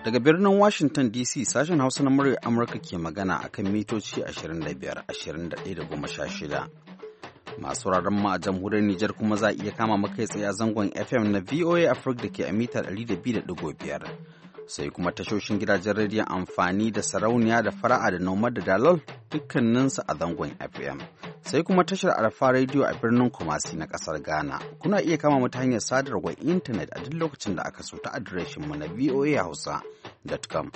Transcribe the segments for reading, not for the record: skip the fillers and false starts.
Daga birnin Washington DC sashen Hausa na muryar Amurka ke magana a kan mitoci 25, 21 da 16. Masu wuraren mu a jamhuriyar Nijar kuma za a iya kama makai tsaye a zangon FM na VOA Africa da ke a mita 200.5. Sai kuma tashoshin gidajen rediyon amfani da sarauniya da fara'a da nomad da dalol dukkaninsu a zangon FM. Sai kuma tashar Alfa Radio a birnin Kumasi na kasar Ghana. Kuna iya kama mu ta hanyar sadarwar intanet a duk lokacin da aka so ta adireshin mu na voahausa.com.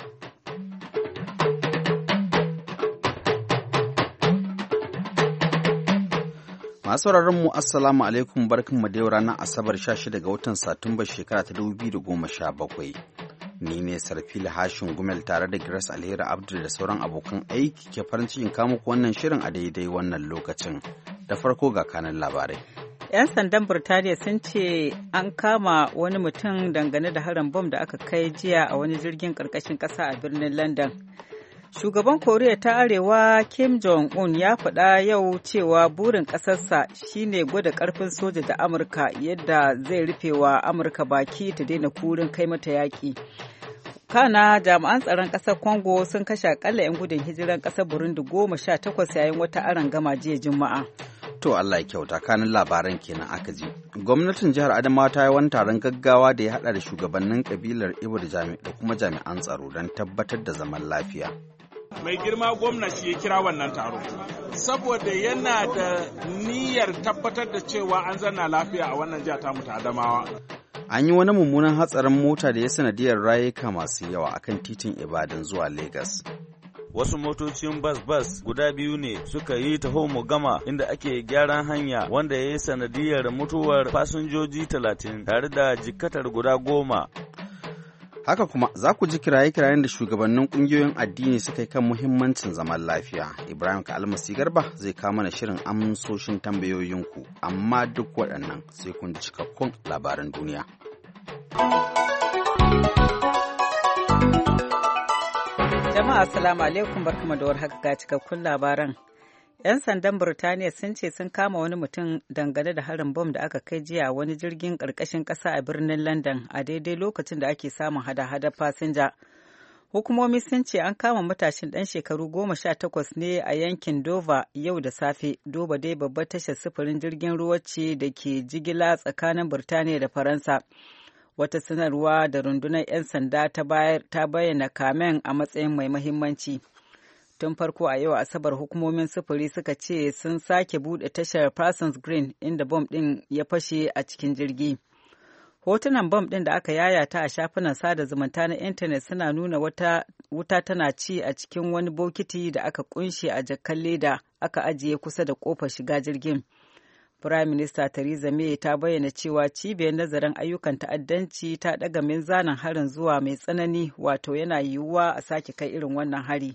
Masu sauraron mu assalamu alaikum, barkanmu da yau ranar Asabar 16 ga watan Satumba shekara ta 2017. Ni ne Sarfila Hashin Gumel tare da Grace Alheri Abdul da sauran abokan aiki ke farin cikin kawo muku wannan shirin a daidai wannan lokacin. Da farko ga kanan labarai. 'Yan sandan Burtaniya sun ce an kama wani mutum dangane da harin bom da aka kai jiya a wani jirgin ƙarƙashin ƙasa a birnin London. Shugaban Koriya ta Arewa Kim Jong-un ya faɗa yau cewa burin ƙasarsa shine gwada ƙarfin soja da Amurka yadda zai rufe wa Amurka baki ta daina kurin kai mata yaƙi. Kana jami'an tsaron ƙasar Congo sun kashe akalla 'yan gudun hijiran ƙasar Burundi 18 yayin wata arangama jiya Juma'a. To Allah ya kyauta, kanin labaran kenan aka ji. Gwamnatin jihar Adamawa ta yi wani taron gaggawa da ya haɗa da shugabannin kabilar Ibo da kuma jami'an tsaro don tabbatar da zaman lafiya. Mai girma gwamna shi ya kira wannan taro saboda yana da niyyar tabbatar da cewa an zanna lafiya a wannan jiha tamu ta Adamawa. An yi wani mummunan hatsarin mota da ya sanadiyar rayuka masu yawa akan titin Ibadan zuwa Legas. Wasu motocin bas guda biyu ne suka yi taho mu gama inda ake gyaran hanya wanda ya yi sanadiyar mutuwar fasinjoji 30 tare da jikkatar guda 10. Haka kuma za ku ji kiraye-kirayen da shugabannin ƙungiyoyin addini suka yi kan muhimmancin zaman lafiya. Ibrahim Kalmasi Garba zai kawo mana shirin amsoshin tambayoyinku, amma duk waɗannan sai kun ji cikakkun labaran duniya. Jama'a assalamu alaikum, barkamu da warhaka ga cikakkun labaran. 'Yan sandan Burtaniya sun ce sun kama wani mutum dangane da harin bom da aka kai jiya a wani jirgin ƙarƙashin ƙasa a birnin London a daidai lokacin da ake samun hada-hadar fasinja. Hukumomi sun ce an kama matashin ɗan shekaru 18 ne a yankin Dover yau da safe. Dover dai babbar tashar sufurin jirgin ruwa ce da ke jigila tsakanin Burtaniya da Faransa. Wata sanarwa da rundunar 'yan sanda ta bayyana kamen a matsayin mai muhimmanci. Tun farko a yau Asabar hukumomin sufuri suka ce sun sake bude tashar Parsons Green inda bom ɗin ya fashe a cikin jirgi. Hotunan bom ɗin da aka yayata a shafunan sada zumunta na intanet suna nuna wuta tana ci a cikin wani bokiti da aka kunshe a jakkan leda aka ajiye kusa da kofar shiga jirgin. Prime Minister Theresa May ta bayyana cewa cibiyar nazarin ayyukan ta'addanci ta ɗaga minzanin harin zuwa mai tsanani, wato yana yiwuwa a sake kai irin wannan hari.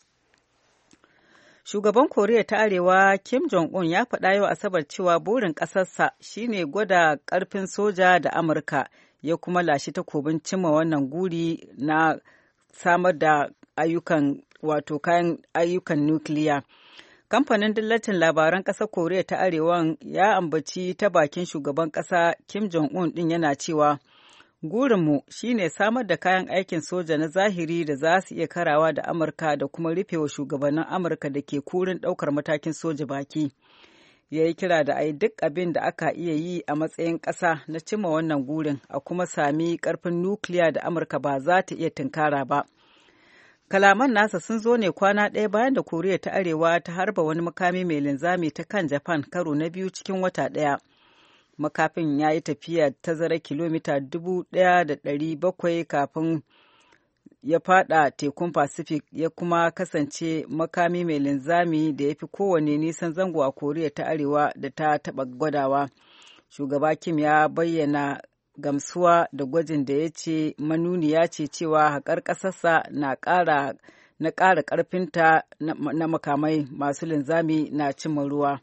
Shugaban Koriya ta Arewa Kim Jong-un ya faɗa yau Asabar cewa burin ƙasarsa shine gwada ƙarfin soja da Amurka, ya kuma lashe takobin cimma wannan guri na samar da kayan ayyukan nukiliya. Kamfanin dillacin labaran ƙasar Koriya ta Arewa ya ambaci ta bakin shugaban ƙasa Kim Jong-un ɗin yana cewa, gurinmu shine samar da kayan aikin soja na zahiri da za su iya karawa da Amurka da kuma rufewa shugabannin Amurka da ke kurin ɗaukar matakin soja baki. Ya yi kira da a yi duk abin da aka iya yi a matsayin ƙasa na cimma wannan gurin, a kuma sami ƙarfin nukiliya da Amurka ba za ta iya tunkara ba. Kalaman nasa sun zo ne kwana ɗaya bayan da Koriya ta Arewa ta harba wani makami mai linzami ta kan Japan karo na biyu cikin wata ɗaya. Makafin ya yi tafiya tazara kilomita 1,700 kafin ya fada tekun Pacific, ya kuma kasance makami mai linzami da ya fi kowane nisan zango a Koriya ta Arewa da ta taɓa gwadawa. Shugaba Kim ya bayyana gamsuwa da gwajin da ya ce manuniya ce cewa haƙar ƙasarsa na ƙara ƙarfinta na makamai masu linzami na cimma ruwa.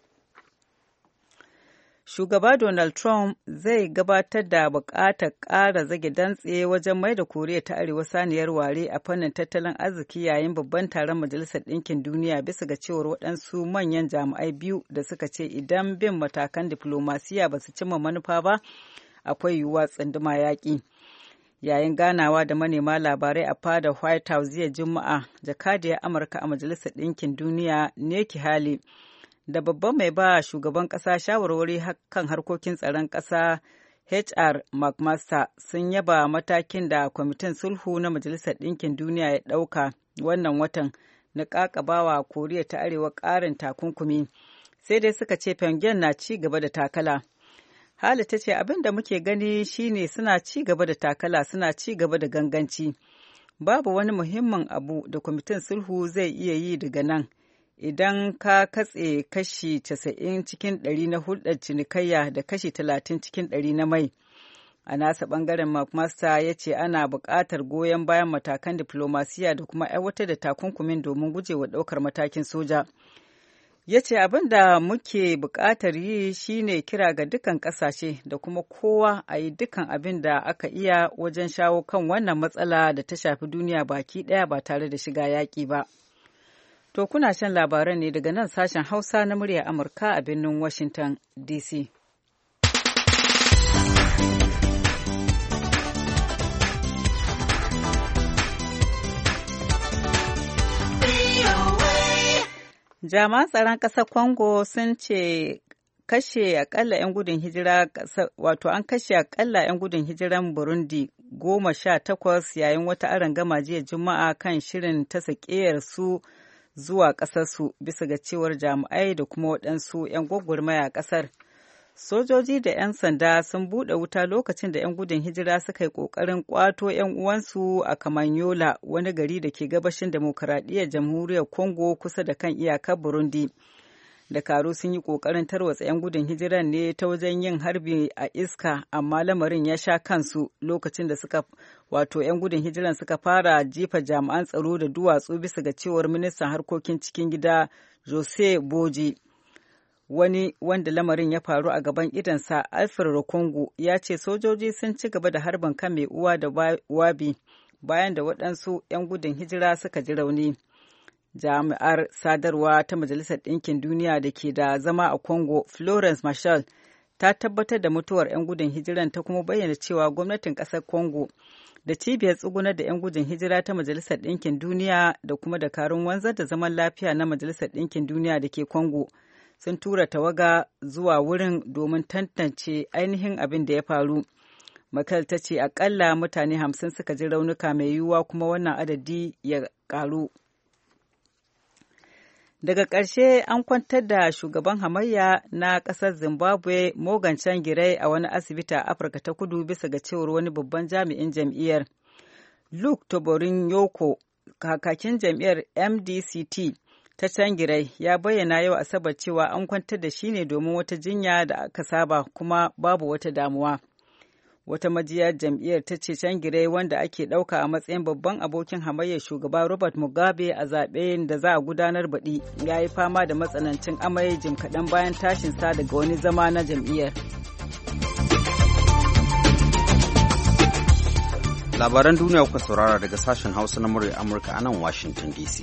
Shugaba Donald Trump zai gabatar da buƙatar ƙara zage dantse wajen mai da Koriya ta Arewa saniyar ware a fannin tattalin arziki yayin babban taron Majalisar Ɗinkin Duniya, bisa ga cewar waɗansu manyan jami'ai biyu da suka ce idan bin matakan diflomasiya ba su cimma manufa ba, akwai yiwuwa tsunduma yaƙi. Yayin ganawa da manema labarai a fadar White House jiya Juma'a, jakadiyar Amurka a Majalisar Ɗinkin Duniya Nikki Haley da babban mai ba shugaban ƙasa shawarwari kan harkokin tsaron ƙasa HR McMaster sun yaba matakin da kwamitin sulhu na Majalisar Ɗinkin Duniya ya ɗauka wannan watan na ƙaƙabawa Koriya ta Arewa ƙarin takunkumi, sai dai suka ce Pyongyang na ci gaba da takala. Hali ta ce abin da muke gani shine suna ci gaba da takala, suna ci gaba da ganganci. Babu wani muhimmin abu da kwamitin sulhu zai iya yi daga nan. Idan ka katse kashi 90 cikin 100 na hulɗar cinikayya da kashi 30 cikin 100 na mai. A nasa ɓangaren McMaster ya ce ana buƙatar goyon bayan matakan diflomasiya da kuma aiwatar da takunkumin domin gujewa ɗaukar matakin soja. Ya ce abin da muke buƙatar yi shine kira ga dukkan ƙasashe da kuma kowa a yi dukkan abin da aka iya wajen shawo kan wannan matsala da ta shafi duniya baki ɗaya ba tare da shiga yaƙi ba. To kuna shan labaran ne daga nan sashen Hausa na muryar Amurka a birnin Washington DC. Jami'an tsaron ƙasar Congo sun ce kashe akalla 'yan gudun hijira an kashe akalla 'yan gudun hijiran Burundi 18 yayin wata arangama jiya Juma'a kan shirin ta sakeyar su zuwa ƙasarsu bisa ga cewar jami'ai da kuma waɗansu 'yan gwagwarmaya a ƙasar. Sojoji da 'yan sanda sun buɗe wuta lokacin da 'yan gudun hijira suka yi ƙoƙarin ƙwato 'yan uwansu a Kamanyola, wani gari da ke gabashin demokaradiyyar jamhuriyar Congo kusa da kan iyakar Burundi. Dakaru sun yi ƙoƙarin tarwatsa 'yan gudun hijiran ne ta wajen yin harbi a iska, amma lamarin ya sha kansu lokacin da 'yan gudun hijiran suka fara jefa jami'an tsaro da duwatsu bisa ga cewar ministan harkokin cikin gida Jose Boji. Wani wanda lamarin ya faru a gaban idansa, Alfred Rokongo, ya ce sojoji sun ci gaba da harbin kan mai uwa da wabi bayan da waɗansu 'yan gudun hijira suka ji rauni. Jami'ar sadarwa ta Majalisar Ɗinkin Duniya da ke da zama a Congo, Florence Marshall, ta tabbatar da mutuwar 'yan gudun hijiran ta kuma bayyana cewa gwamnatin ƙasar Congo da cibiyar tsugunar da 'yan gudun hijira ta Majalisar Ɗinkin Duniya da kuma dakarun wanzar da zaman lafiya na Majalisar Ɗinkin Duniya da ke Congo sun tura tawaga zuwa wurin domin tantance ainihin abin da ya faru. Makal ta ce akalla mutane 50 suka ji raunuka mai yiwuwa kuma wannan adadi ya karu. Daga ƙarshe an kwantar da shugaban hamayya na ƙasar Zimbabwe Morgan Tsvangirai a wani asibiti a Afirka ta Kudu bisa ga cewar wani babban jami'in jam'iyyar. Luke Toborin Yoko, kakakin jam'iyyar MDCT ta Tsvangirai, ya bayyana yau Asabar cewa an kwantar da shi ne domin wata jinya da aka saba kuma babu wata damuwa. Wata majiyar jam'iyyar ta ce Tsvangirai, wanda ake ɗauka a matsayin babban abokin hamayyar shugaba Robert Mugabe a zaɓen da za a gudanar baɗi, ya yi fama da matsanancin amai jim kaɗan bayan tashinsa daga wani zama na jam'iyyar. Labaran duniya kuka saurara daga sashen Hausa na murya Amurka a nan Washington DC.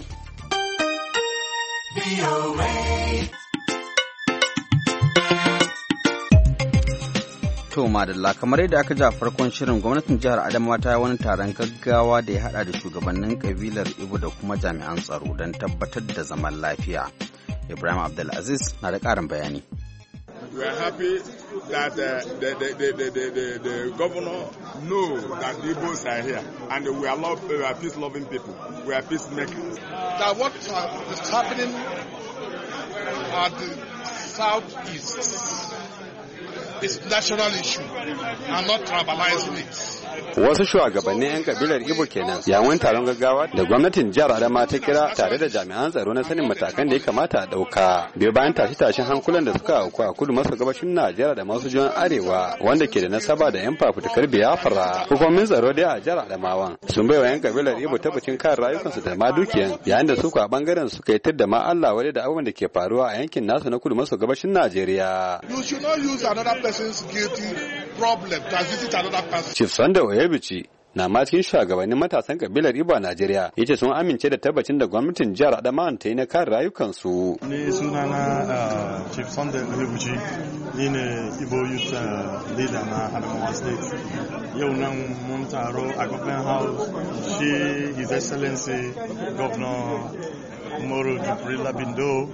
To madalla, kamar yadda aka ji a farkon shirin, gwamnatin jihar Adamawa ta yi wani taron gaggawa da ya hada da shugabannin kabilar Igbo da kuma jami'an tsaro don tabbatar da zaman lafiya. Ibrahim Abdulaziz na da ƙarin bayani. We are happy that the governor knows that the Igbos are here, and we are peace-loving people. We are peacemakers. That what is happening at the southeast is national issue and not tribalizing it. Wasu shugabannin 'yan kabilar Igbo kenan yayin taron gaggawa da gwamnatin jihar Adamawa ta kira tare da jami'an tsaro na sanin matakan da ya kamata a dauka biyo bayan tashin hankulan da suka auku a kudu maso gabashin Najeriya da masu jihohin arewa wanda ke da nasaba da 'yan fafutukar Biafra. Hukumomin tsaro da a jihar Adamawa sun baiwa 'yan kabilar Igbo tabbacin kare rayukansu da ma dukiyan yayin da su a bangaren suka yi da ma Allah wadai da abubuwan da ke faruwa a yankin nasu na kudu maso gabashin Najeriya. You should not use another person's guilty problem to visit another person. Chief Sunday Oyebichi na ma cikin shugabannin matasan kabilar Ibo a Najeriya yace sun amince da tabbacin da gwamnatin jihar Adamawa ta yi na kare rayukansu. Ni sunana Chief Sunday Ohebuchi, ni ne Ibo Youth Leader na Adamawa State. Yau nan mun taro a Government House, shi His Excellency Governor Umaru Jibrila Bindo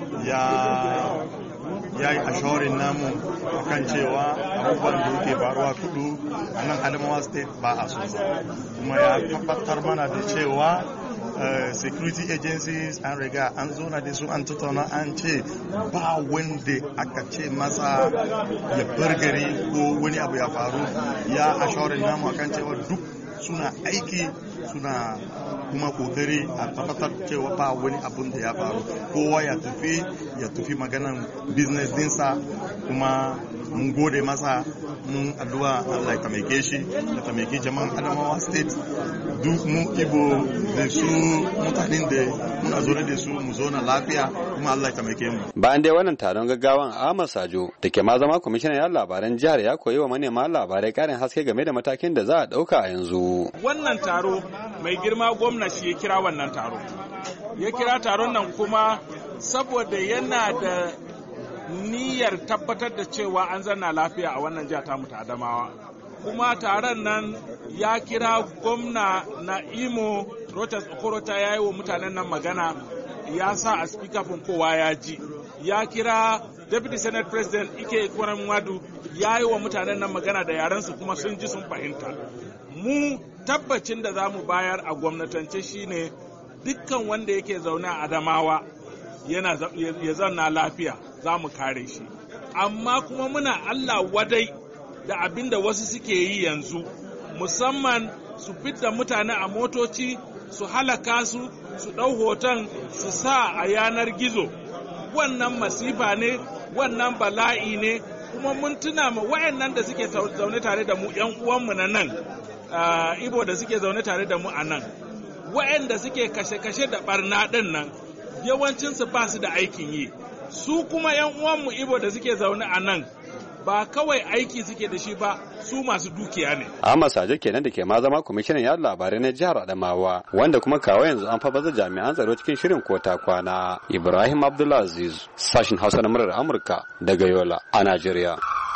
ya yi assuring namu kan cewa abubuwan da yake faruwa kudu a nan Adamawa State ba a so kuma ya tabbatar mana da cewa security agencies an riga an zo na da su an tattauna an ce ba wanda aka ce masa ya bar gari ko wani abu ya faru. Ya assuring namu akan cewa duk suna aiki suna kuma kokari a tabbatar cewa ba wani abun da ya faru, kowa ya tafi maganan business dinsa. Kuma mun gode masa, mun addu'a Allah ya taimake shi ya taimake jama'an Adamawa State, duk mu Ibo da su mutanen da muna zaune da su mu zauna lafiya, kuma Allah ya taimake mu. Bayan dai wannan taron gaggawan Ahmad Sajo da ke ma zama kwamishinan yan labaran jihar ya koyi wa manema labarai karin haske game da matakin da za a dauka a yanzu. Wannan taro mai girma gwamna shi ya kira wannan taro. Ya kira taron nan kuma saboda yana da niyyar tabbatar da cewa an zanna lafiya a wannan jiha ta ta Adamawa. Kuma taron nan ya kira gwamna na Imo Rochas Okorota ya yi wa mutanen nan magana, ya sa a speakerphone kowa ya ji. Ya kira Deputy Senate President Ike Ekweremadu ya yi wa mutanen nan magana da yarensu kuma sun ji sun fahimta. Mu tabbacin da za mu bayar a gwamnatance shine dukkan wanda yake zaune a Adamawa ya zanna lafiya, za mu kare shi. Amma kuma muna Allah wadai da abin da wasu suke yi yanzu, musamman su fidda mutane a motoci, su halaka su ɗau hoton su sa a yanar gizo. Wannan masifa ne, wannan bala'i ne, kuma mun tuna ma wayannan da suke zaune tare da mu, 'yan uwanmu na nan Ibo da suke zaune tare da mu a nan, wayanda suke kashe-kashe da barna ɗin nan yawancinsu ba su da aikin yi. Su kuma 'yan uwanmu Ibo da suke zaune a nan ba kawai aiki suke da shi ba, su masu dukiya ne. Ahmad Sajo kenan da ke ma zama kwamishinan yada labarai na jihar Adamawa, wanda kuma kawo yanzu an baza jami'an tsaro cikin shirin kota kwana. Ibrahim Abdulaziz, sashin Hausa na murar Amurka daga Yola a Najeriya.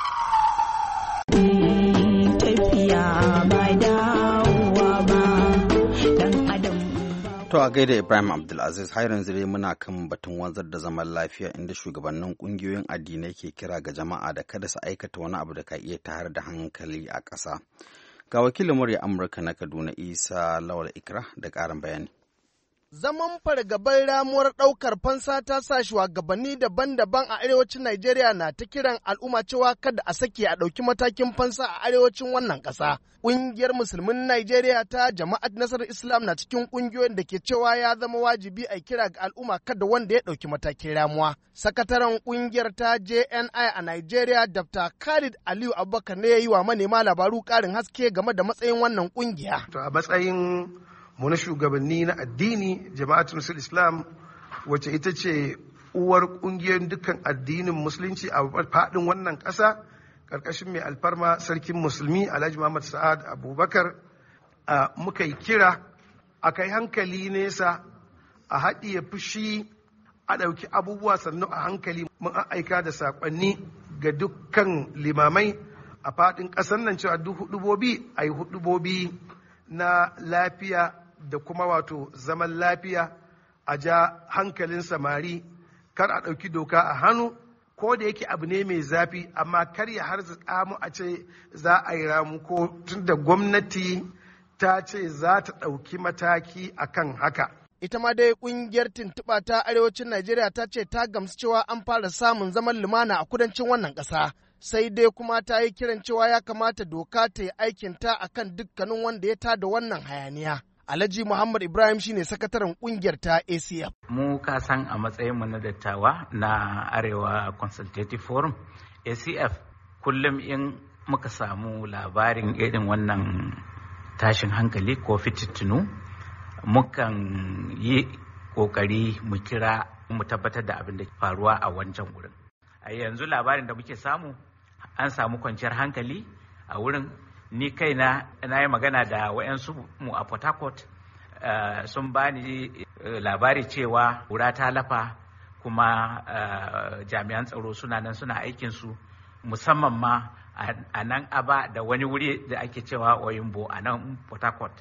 To a gaida Ibrahim Abdulaziz, har yanzu dai muna kan batun wanzar da zaman lafiya, inda shugabannin kungiyoyin addinai ke kira ga jama'a da kada su aikata wani abu da ka iya tayar da hankali a ƙasa. Ga wakilin murya Amurka na Kaduna Isa Lawal Ikra da ƙarin bayani. Zaman fargabar ramuwar ɗaukar fansa ta sa shugabanni daban-daban a arewacin Najeriya na ta kiran al'umma cewa kada a sake a ɗauki matakin fansa a arewacin wannan ƙasa. Ƙungiyar Musulmin Najeriya ta Jama'at Nasarar Islam na cikin ƙungiyoyin da ke cewa ya zama wajibi a kira ga al'umma kada wanda ya ɗauki matakin ramuwa. Sakataren ƙungiyar ta JNI a Najeriya, Dr. Khalid Aliyu Abubakar ne ya yi wa manema labaru ƙarin haske game da matsayin wannan ƙungiya. To a matsayin mu na shugabanni na addini, Jama'atul Islam, wacce ita ce uwar ƙungiyar dukkan addinin musulunci a faɗin wannan ƙasa, ƙarƙashin mai alfarma sarkin musulmi Alhaji Muhammad Sa'ad Abubakar, muka yi kira a kai hankali nesa, a haɗiye fushi, a ɗauki abubuwa sannu a hankali. Mun aika da saƙonni ga dukkan limamai a faɗin ƙasar nan cewa duk huɗubobi a yi huɗubobi na lafiya da kuma wato zaman lafiya, a ja hankalin samari, kar a ɗauki doka a hannu, ko da yake abu ne mai zafi, amma kar ya harzuka mu a ce za a yi ramu, ko tunda gwamnati ta ce za ta ɗauki mataki akan haka. Ita ma dai ƙungiyar tuntuɓa ta arewacin Najeriya ta ce ta gamsu cewa an fara samun zaman lumana a kudancin wannan ƙasa. Sai dai kuma ta yi kiran cewa ya kamata doka ta yi aikinta akan dukkanin wanda ya tada wannan hayaniya. Alhaji Muhammad Ibrahim shine sakataren kungiyar ta ACF. Mu ka san a matsayinmu na dattawa na Arewa Consultative Forum ACF, kullum in muka samu labarin irin wannan tashin hankali ko fitittunu, mukan yi kokari mu kira mu tabbatar da abin da ke faruwa a wancan wurin. A yanzu labarin da muke samu, an samu kwanciyar hankali a wurin, ni kaina na yi magana da wayansu mu a Port Harcourt sun bani labari cewa ƙura ta lafa kuma jami'an tsaro suna nan suna aikinsu musamman ma a nan Aba da wani wuri da ake cewa Oyimbo a nan Port Harcourt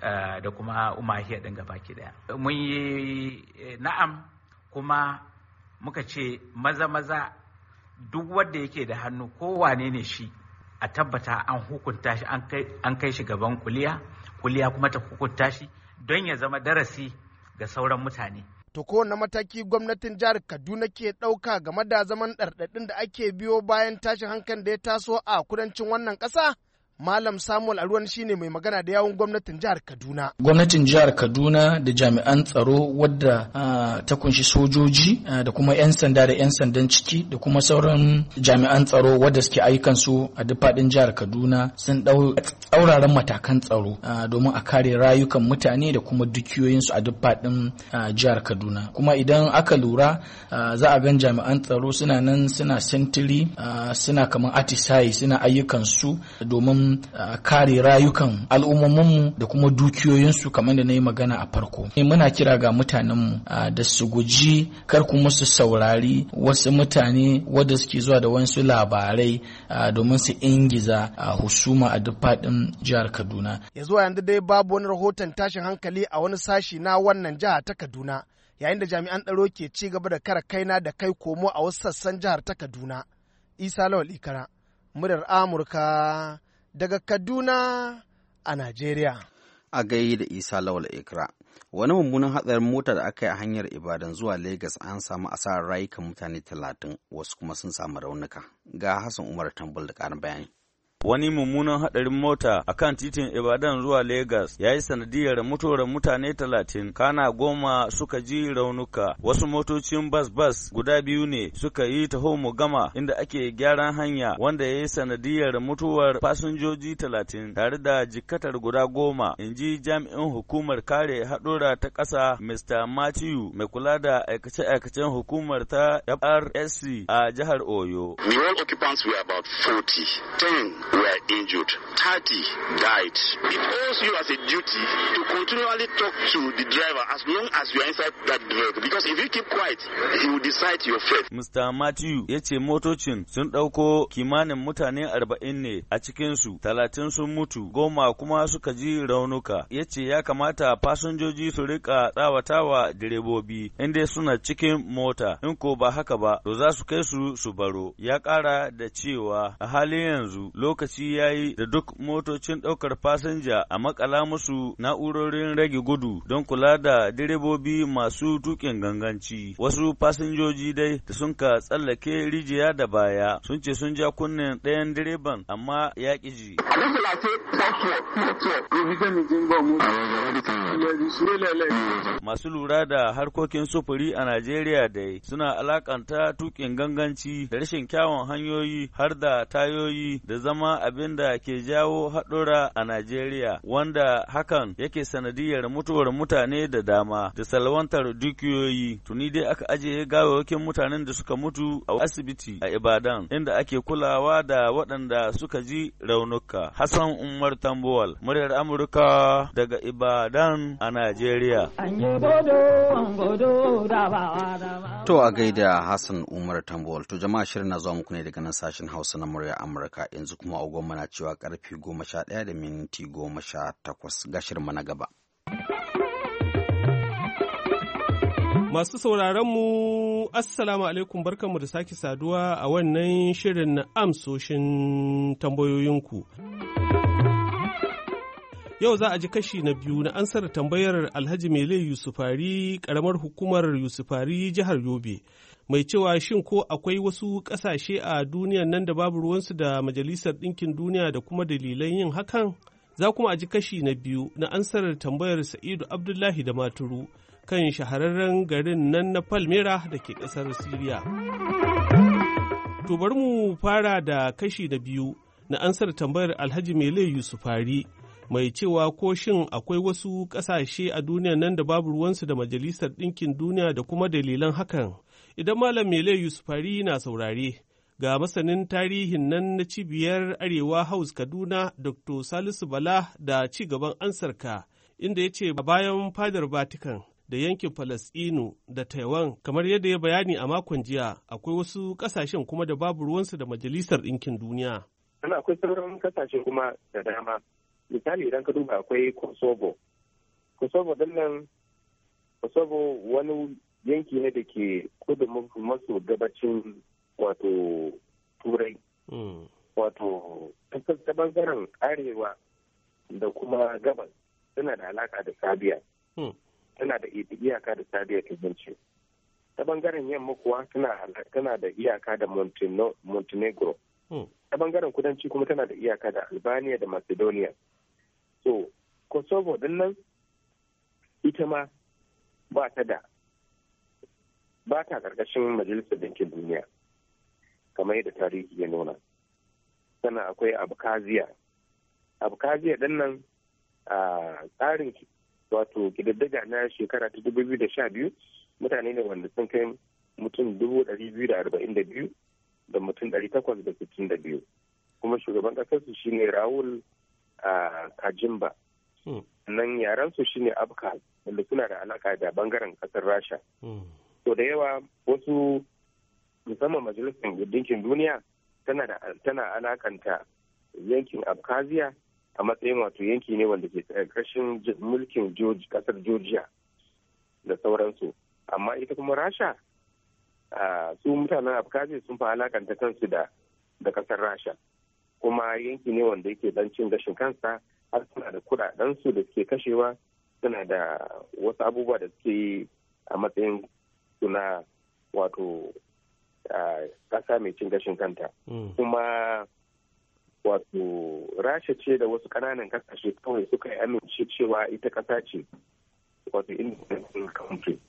da kuma Umahiya ɗin gabaki daya. Mun yi na'am kuma muka ce maza duk wanda yake da hannu ko wane ne shi a tabbata an hukunta shi an kai shi gaban kuliya kuma ta hukunta shi don ya zama darasi ga sauran mutane. To kowane mataki gwamnatin jihar Kaduna ke ɗauka game da zaman ɗarɗaɗin da ake biyo bayan tashin hankalin da ya taso a kudancin wannan ƙasa? Malam Samuel Aruwan shine mai magana da yawun gwamnatin jihar Kaduna. Gwamnatin jihar Kaduna da jami'an tsaro wadda ta kunshi sojoji da kuma 'yan sanda da 'yan sandan ciki da kuma sauran jami'an tsaro wadda suke ayyukansu a duk faɗin jihar Kaduna sun ɗau tsauraran matakan tsaro domin a kare rayukan mutane da kuma dukiyoyinsu a duk faɗin jihar Kaduna. Kuma idan aka lura za a gan jami'an tsaro suna nan suna sintiri suna kamar atisayi suna ayyukansu domin kare rayukan al'ummominmu da kuma dukiyoyinsu kamar da na yi magana a farko. Muna kira ga mutanenmu da su guji kar kuma su saurari wasu mutane wadda suke zuwa da wasu labarai domin su ingiza husuma a duk faɗin jihar Kaduna. Ya zuwa yanzu dai babu wani rahoton tashin hankali a wani sashi na wannan jiha ta Kaduna, yayin da jami'an tsaro ke ci gaba da kare kaina da kai komo a wasu sassan jihar ta Kaduna. Isa Lawal Ikara, muryar Amurka daga Kaduna a Najeriya. A gai da Isa Lawal Ikra. Wani mummunan hatsarin mota da aka yi a hanyar Ibadan zuwa Legas an samu asarar rayukan mutane 30, wasu kuma sun samu raunuka. Ga Hassan Umar Tambul da ƙarin bayani. Wani mummunan haɗarin mota a kan titin Ibadan zuwa Legas ya yi sanadiyar mutuwar mutane 30, kana 10 suka ji raunuka. Wasu motocin bas guda 2 ne suka yi taho mu gama inda ake gyaran hanya wanda ya yi sanadiyar mutuwar fasinjoji 30 tare da jikkatar guda 10, in ji jami'in hukumar kare haɗura ta ƙasa Mr. Matthew mai kula da aikace-aikacen hukumar ta FRSC a jihar Oyo. The all occupants were about 40. 10 were injured, 30 died. It owes you as a duty to continually talk to the driver as long as you are inside that vehicle, because if you keep quiet, he will decide your fate. Mr. Matthew ya ce motocin sun ɗauko kimanin mutane 40 ne, a cikinsu 30 sun mutu, 10 kuma suka ji raunuka. Ya ce ya kamata fasinjoji su rika tsawatawa direbobi inda suna cikin mota, in ko ba haka ba to za su kai su baro. Ya ƙara da cewa a halin yanzu lokaci ya yi da duk motocin ɗaukar fasinja a makala musu na'urorin rage gudu don kula da direbobi masu tuƙin ganganci. Wasu fasinjoji dai da sun ka tsallake rijiya da baya sun ce sun ja kunnen ɗayan direban amma ya ƙi ji. Masu lura da harkokin sufuri a Najeriya dai suna alakanta tuƙin ganganci da rashin kyawun hanyoyi har da tayoyi da zama abin da ke jawo haɗura a Najeriya, wanda hakan yake sanadiyar mutuwar mutane da dama da salwantar dukiyoyi. Tuni dai aka ajiye gawawakin mutanen da suka mutu a asibiti a Ibadan, inda ake kulawa da waɗanda suka ji raunuka. Hassan Umar Tambuwal, muryar Amurka daga Ibadan a Najeriya. To a gaida Hassan Umar Tambuwal. To jama'a, shirin na zuwa muku ne daga nan sashen Hausa na muryar Amurka. Yanzu kuma agogon mana cewa karfe 11:18 ga shirin na gaba. Masu sauraronmu, Assalamu alaikum, barkanmu da sake saduwa a wannan shirin na amsoshin tambayoyinku. Yau za a ji kashi na biyu na ansar tambayar Alhaji Mele Yusufari, ƙaramar hukumar Yusufari, jihar Yobe, mai cewa shin ko akwai wasu ƙasashe a duniyan nan da babu ruwansu da Majalisar Ɗinkin Duniya da kuma dalilan yin hakan? Za kuma a ji kashi na biyu na ansar tambayar Sa'idu Abdullahi da Maturu kan shahararren garin nan na Palmera da ke ƙasar Siriya. To bari mu fara da kashi na biyu na ansar tambayar Alhaji Mele Yusufari, mai cewa ko shin akwai wasu ƙasashe a duniyan nan da babu ruwansu da Majalisar Ɗinkin Duniya da kuma dalilan hakan. Idan Malam Mele Yusufari na saurare, Ga masanin tarihin nan na cibiyar Arewa House Kaduna, Dr. Salisu Bala da ci gaban ansarka, inda ya ce bayan fadar Vatican da yankin Falasɗinu da Taiwan, kamar yadda ya bayani a makon jiya, akwai wasu ƙasashen kuma da babu ruwansu da Majalisar Ɗinkin Duniya. Akwai sauran ƙasashe kuma da dama. Misali idan ka duba akwai Kosovo. Kosovo wani yanki ne da ke kudu maso gabacin wato Turai. Wato ta bangaren arewa da kuma gabas tana da alaka da Sabiya. Tana da iyaka da Sabiya ta zance. Ta bangaren yamma kuwa tana da iyaka da Montenegro. Ta bangaren kudanci kuma tana da iyaka da Albania da Macedonia. So, Kosovo din nan ita ma ba ta ƙarƙashin Majalisar Ɗinkin Duniya, kamar yadda tarihi ya nuna. Sannan akwai Abkhazia. Abkhazia din nan a tsarin wato ƙididdiga na shekara ta 2012 mutane ne wanda sun kai mutum 242 da mutum 862. Kuma shugaban ƙasarsu shine Raul Kajimba. Nan yaransu shine Abkhaz, wanda suna da alaka da bangaren kasar Rasha. To da yawa wasu musamman Majalisar Ɗinkin Duniya tana alakanta yankin Abkhazia a matsayin wato yanki ne wanda ke ƙarshen mulkin kasar Georgia da sauransu. Amma ita kuma Rasha su mutanen Abkhazia sun fi alakanta kansu da kasar Rasha. Kuma yanki ne wanda yake dan cin gashin kansa, har suna da kudadensu da suke kashewa, suna da wasu abubuwa da suke yi a matsayin suna wato kasa mai cin gashin kanta. Kuma wato Rasha ce da wasu kananan kasashe kawai suka yi amince cewa ita kasa ce wato independent country.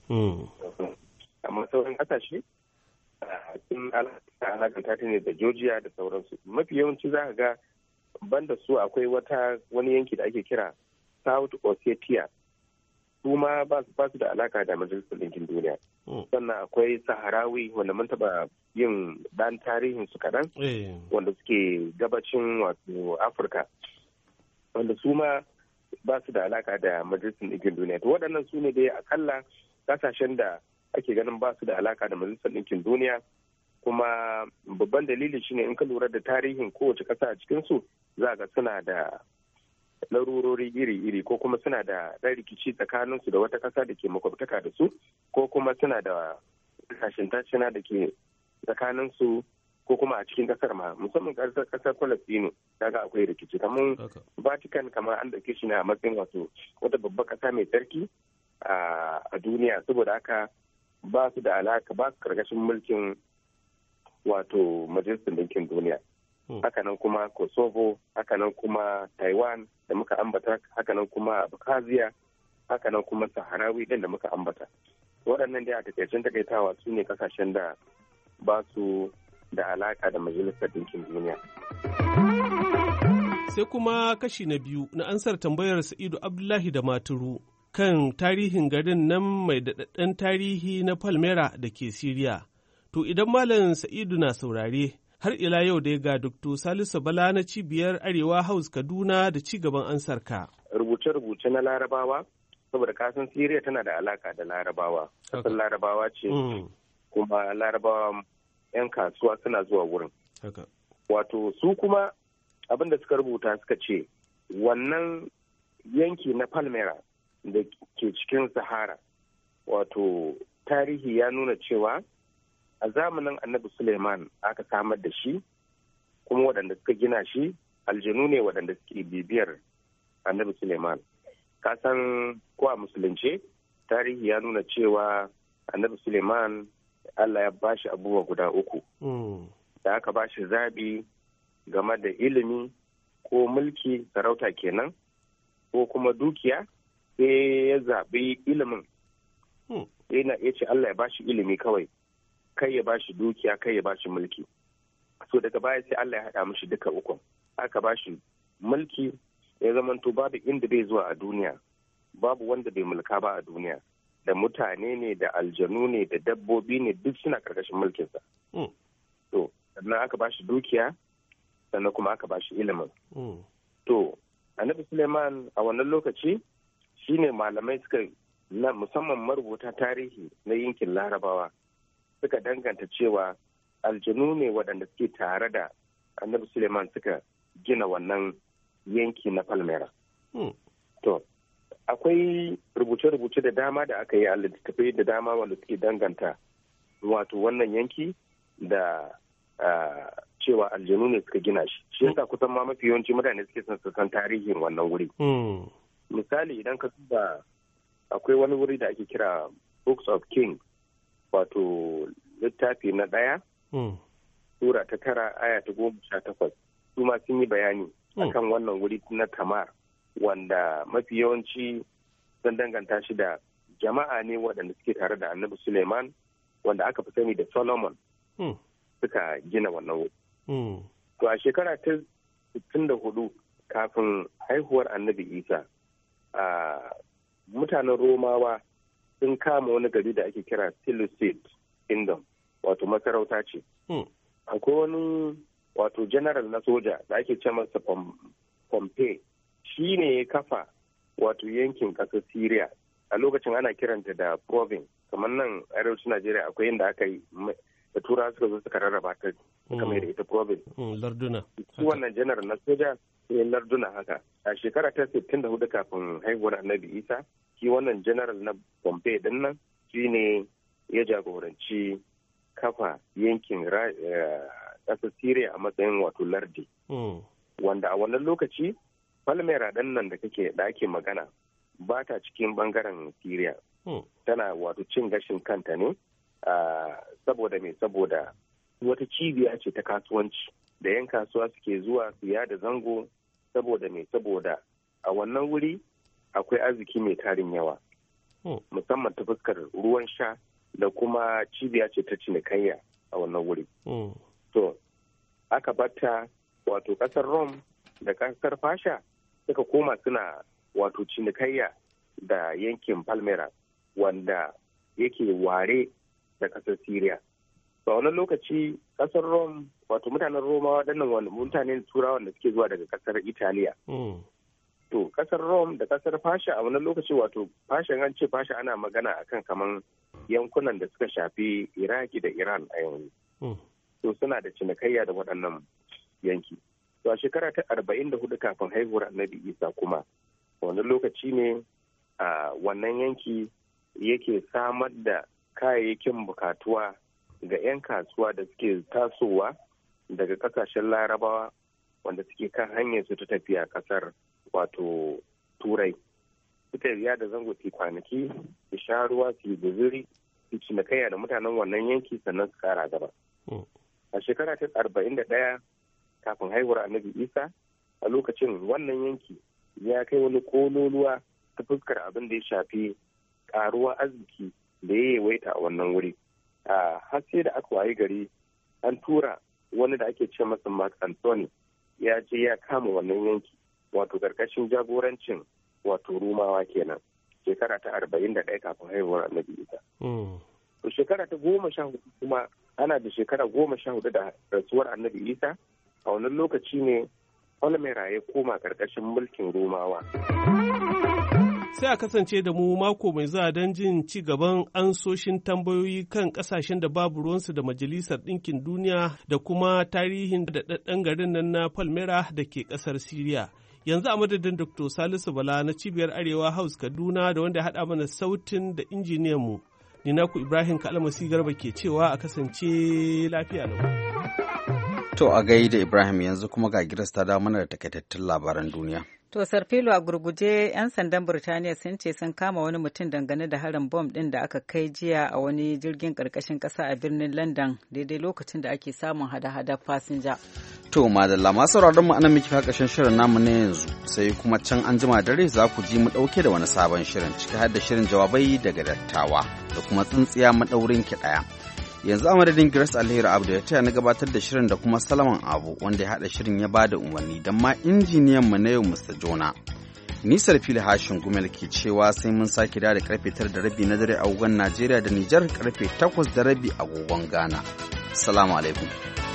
Amma sauran kasashe sun alakanta ta ne da Georgia da sauransu. Mafi yawanci za ka ga banda su akwai wani yanki da ake kira South Ossetia, su ma ba su da alaka da Majalisar Ɗinkin Duniya. Sannan akwai Saharawi wanda mun taɓa yin ɗan tarihin su kaɗan, wanda suke gabacin wato Afirka, wanda su ma ba su da alaka da Majalisar Ɗinkin Duniya. To waɗannan su ne dai akalla ƙasashen da ake ganin ba su da alaka da Majalisar Ɗinkin Duniya. Kuma babban dalili shine in ka lura da tarihin kowace ƙasa a cikinsu za ga suna da larurori iri-iri, ko kuma suna da ɗan rikici tsakaninsu da wata ƙasa da ke makwabtaka da su, ko kuma suna da tashin tashina da ke tsakaninsu, ko kuma a cikin ƙasar ma, musamman ƙasar Falastinu daga akwai rikici. Kamar Vatican kamar an ɗauke shi ne a matsayin wato wata babbar ƙasa mai tsarki a duniya, saboda haka ba su da alaka, ba su karkashin mulkin wato Majalisar Ɗinkin Duniya. Hakanan kuma Kosovo, hakanan kuma Taiwan da muka ambata, hakanan kuma Abkhazia, hakanan kuma Saharawi din da muka ambata. Waɗannan dai a takaicen takaitawa su ne kasashen da ba su da alaka da Majalisar Ɗinkin Duniya. Sai kuma kashi na biyu na ansar tambayar Sa'idu Abdullahi da Maturu kan tarihin garin nan mai daɗaɗɗen tarihi na Palmyra da ke Siriya. To idan Malam Sa'idu na saurare, har ila yau dai ga Dr. Salisu Bala na cibiyar Arewa House Kaduna da ci gaban ansarka. Rubuce-rubuce na Larabawa, saboda kasan Siriya tana da alaka da Larabawa. Kasan Larabawa ce, kuma Larabawa 'yan kasuwa suna zuwa wurin. Wato su kuma abin da suka rubuta suka ce wannan yanki na Palmyra da ke cikin Sahara, wato tarihi ya nuna cewa a zamanin Annabi Suleiman aka samar da shi, kuma waɗanda suka gina shi aljanu ne waɗanda suke bibiyar Annabi Suleiman. Ka san ko a musulunce tarihi ya nuna cewa Annabi Suleiman Allah ya bashi abubuwa guda uku. Da aka bashi zaɓi game da ilimi ko mulki, sarauta kenan, ko kuma dukiya, sai ya zaɓi ilimin. Ya ce Allah ya bashi ilimi kawai, kai ya bashi dukiya, kai ya bashi mulki. So daga baya sai Allah ya haɗa mishi duka ukun. Aka bashi mulki, ya zamanto babu inda bai zuwa a duniya, babu wanda bai mulka ba a duniya, da mutane ne, da aljanu ne, da dabbobi ne, duk suna karkashin mulkinsa. To sannan aka bashi dukiya, sannan kuma aka bashi ilimin. To annabi Suleiman a wannan lokaci shine malamai suka na musamman marubuta tarihi na yankin Larabawa suka danganta cewa aljanu ne waɗanda suke tare da annabi Suleiman suka gina wannan yanki na Palmyra. To akwai rubuce-rubuce da dama da aka yi a littattafai da dama wanda suke danganta wato wannan yanki da cewa aljanu ne suka gina shi. Shi yasa kusan ma mafi yawanci mutane suke son su san tarihin wannan wuri. Misali idan ka duba akwai wani wuri da ake kira Books of Kings, wato littafi na 1 Sura ta 9 aya ta 18 su ma sun yi bayani akan wannan wuri na Tamar, wanda mafi yawanci sun danganta shi da jama'a ne waɗanda suke tare da annabi Suleiman, wanda aka fi sani da Solomon, suka gina wannan wuri. To a shekara ta 64 kafin haihuwar annabi Isa, mutanen Romawa sun kama wani gari da ake kira Seleucid Kingdom, wato masarauta ce. Akwai wani wato general na soja da ake ce masa Pompey, shi ne ya kafa wato yankin ƙasar Syria. A lokacin ana kiranta da province, kamar nan arewacin Najeriya akwai inda aka yi da Turawa suka zo suka rarraba ta kamar da ita province. Larduna. Shi wannan general na soja ne larduna haka. A shekara ta 64 kafin haihuwar annabi Isa, shi wannan general na Pompey din nan shi ne ya jagoranci kafa yankin ƙasar Syria a matsayin wato lardi. Wanda a wannan lokaci Palmyra ɗin nan da ake magana ba ta cikin bangaren Syria. Tana wato cin gashin kanta ne saboda wata cibiya ce ta kasuwanci da 'yan kasuwa suke zuwa su yada zango saboda a wannan wuri akwai arziki mai tarin yawa, musamman ta fuskar ruwan sha da kuma cibiya ce ta cinikayya a wannan wuri. To aka batta wato ƙasar Rome da ƙasar Fasha suka koma suna wato cinikayya da yankin Palmyra wanda yake ware da ƙasar Syria. A wani lokaci ƙasar Rome, wato mutanen Romawa waɗannan wani mutanen Turawan da suke zuwa daga ƙasar Italiya. To ƙasar Rome da ƙasar Fasha a wani lokaci, wato Fasha an ce Fasha ana magana akan kaman yankunan da suka shafi Iraki da Iran a yanzu. To suna da cinikayya da waɗannan yanki. To a shekara ta 44 kafin haihuwar annabi Isa kuma wani lokaci ne a wannan yanki yake samar da kayayyakin bukatuwa ga 'yan kasuwa da suke tasowa daga kasashen Larabawa wanda suke kan hanyar su ta tafiya kasar wato Turai. Suka yi da zango su kwanaki, su sha ruwa, su yi guzuri, su cinikayya da mutanen wannan yanki sannan su kara gaba. A shekara ta 41 kafin haihuwar annabi Isa, a lokacin wannan yanki ya kai wani kololuwa ta fuskar abin da ya shafi karuwa arziki da ya yawaita a wannan wuri. Har sai da aka wayi gari an tura wani da ake ce masa Mark Antony ya je ya kama wannan yanki, wato karkashin jagorancin wato Rumawa kenan, shekara ta 41 kafin haihuwar annabi Isa. To shekara ta 14 kuma ana da shekara 14 da rasuwar annabi Isa, a wannan lokaci ne Palmyra ya koma karkashin mulkin Romawa. Sai a kasance da mu mako mai zuwa don jin ci gaban ansoshin tambayoyi kan kasashen da babu ruwansu da Majalisar Ɗinkin Duniya da kuma tarihin daɗaɗɗen garin nan na Palmyra da ke ƙasar Siriya. Yanzu a madadin Dr. Salisu Bala na Cibiyar Arewa House Kaduna da wanda ya haɗa mana sautin da injiniyanmu. Ni naku Ibrahim Kalmasi Garba ke cewa a kasance lafiya lau. To a gaida Ibrahim, yanzu kuma ga Giras ta dawo mana da takaitattun labaran duniya. To Sarfilo, a gurguje 'yan sandan Burtaniya sun ce sun kama wani mutum dangane da harin bom ɗin da aka kai jiya a wani jirgin ƙarƙashin ƙasa a birnin London daidai lokacin da ake samun hada-hada fasinja. To madalla masu sauraron mu anan miki ƙarshen shirin namu na yanzu, sai kuma can an jima dare za ku ji mu ɗauke da wani sabon shirin ciki har da shirin jawabai daga dattawa da kuma tsintsiya maɗaurin ki ɗaya. Yanzu a madadin Grace Alheri Abdu ya taya na gabatar da shirin da kuma Salaman Abu wanda ya haɗa shirin ya bada umarni don ma injiniyan mu na yau Mr. Jona. Nisar fili hashin gumel ke cewa sai mun sake da karfe 9:30 na dare a agogon Najeriya da Nijar karfe 8:30 agogon Ghana. Assalamu alaikum.